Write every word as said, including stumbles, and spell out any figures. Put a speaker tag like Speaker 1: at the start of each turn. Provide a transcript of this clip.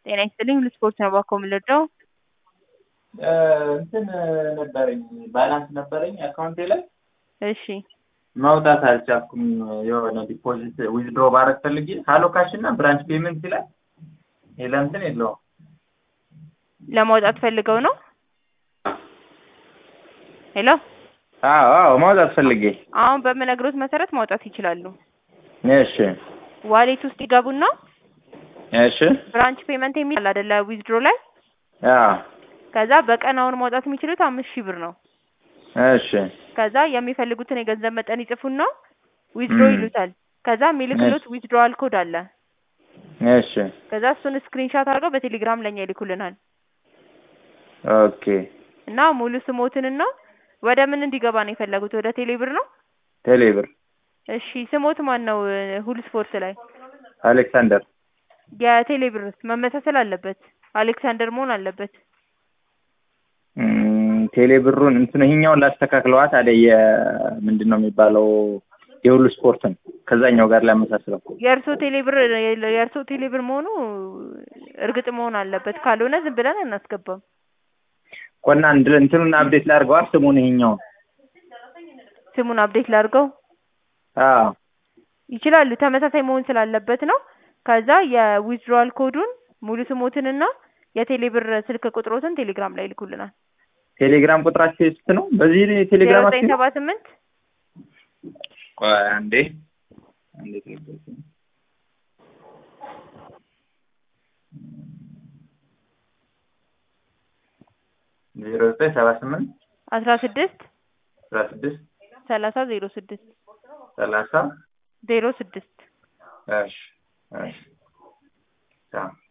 Speaker 1: ጤና ይስጥልኝ ለስፖርት ነው ባኮ የምልወደው
Speaker 2: እንትን ነበረኝ ባላንስ ነበረኝ አካውንቴ ላይ
Speaker 1: እሺ
Speaker 2: ማውጣት አልቻልኩም የሆነ ዲፖዚት ዊዝድሮ ባረግ ፈልጌ ሃሎ ካሽ እና ብራንች ፔመንት ይላል ሌላ እንትን የለውም
Speaker 1: ለማውጣት ፈልገው ነው ሄሎ
Speaker 2: አዎ አዎ ማውጣት ፈልጌ
Speaker 1: አሁን በመነግሮት መሰረት ማውጣት ይችላሉ
Speaker 2: እሺ
Speaker 1: ዋሌት ውስጥ ይገቡና
Speaker 2: እሺ
Speaker 1: ብራንች ፔመንት የሚል አይደለ ዊዝድሮ ላይ
Speaker 2: አዎ
Speaker 1: ከዛ በቀን አሁን ማውጣት የሚችሉት አምስት ሺህ ብር ነው
Speaker 2: እሺ
Speaker 1: ከዛ የሚፈልጉትን የገንዘብ መጠን ይጽፉና ዊዝድሮ ይሉታል ከዛ የሚልክሉት ዊዝድሮዋል ኮድ አለ
Speaker 2: እሺ
Speaker 1: ከዛ እሱን ስክሪንሾት አድርገው በቴሌግራም ለኛ ይልኩልናል
Speaker 2: ኦኬ
Speaker 1: እና ሙሉ ስሞትንና ወደ ምን እንዲገባ ነው የፈለጉት ወደ ቴሌብር ነው
Speaker 2: ቴሌብር
Speaker 1: እሺ ስሞት ማን ነው ሁሉ ስፖርት ላይ
Speaker 2: አሌክሳንደር
Speaker 1: የቴሌብር መመሳሰል አለበት አሌክሳንደር መሆን አለበት
Speaker 2: ቴሌብሩን እንትን ይሄኛውን ላስተካክለዋት አደየ ምንድነው የሚባለው የሁሉ ስፖርትን ከዛኛው ጋር ላመሳስለው
Speaker 1: የእርሶ ቴሌብር የእርሶ ቴሌብር መሆኑ እርግጥ መሆን አለበት ካልሆነ ዝም ብለን እናስገባም
Speaker 2: ቆና እንትኑን አፕዴት ላድርገው ስሙን ይሄኛው
Speaker 1: ስሙን አፕዴት ላድርገው
Speaker 2: አዎ
Speaker 1: ይችላል ተመሳሳይ መሆን ስላለበት ነው ከዛ የዊዝድሮዋል ኮዱን ሙሉ ስሞትንና የቴሌብር ስልክ ቁጥሮትን ቴሌግራም ላይ ልኩልናል
Speaker 2: ቴሌግራም ቁጥራችሁ ስንት ነው በዚህ ቴሌግራም
Speaker 1: ዘጠኝ ሰባ ስምንት
Speaker 2: ቆይ አንዴ አንዴ ቴሌግራም ዜሮ ዘጠኝ ሰባ ስምንት
Speaker 1: አስራ ስድስት
Speaker 2: አስራ ስድስት
Speaker 1: ሰላሳ ዜሮ ስድስት
Speaker 2: ሰላሳ
Speaker 1: ዜሮ ስድስት
Speaker 2: እሺ እሺ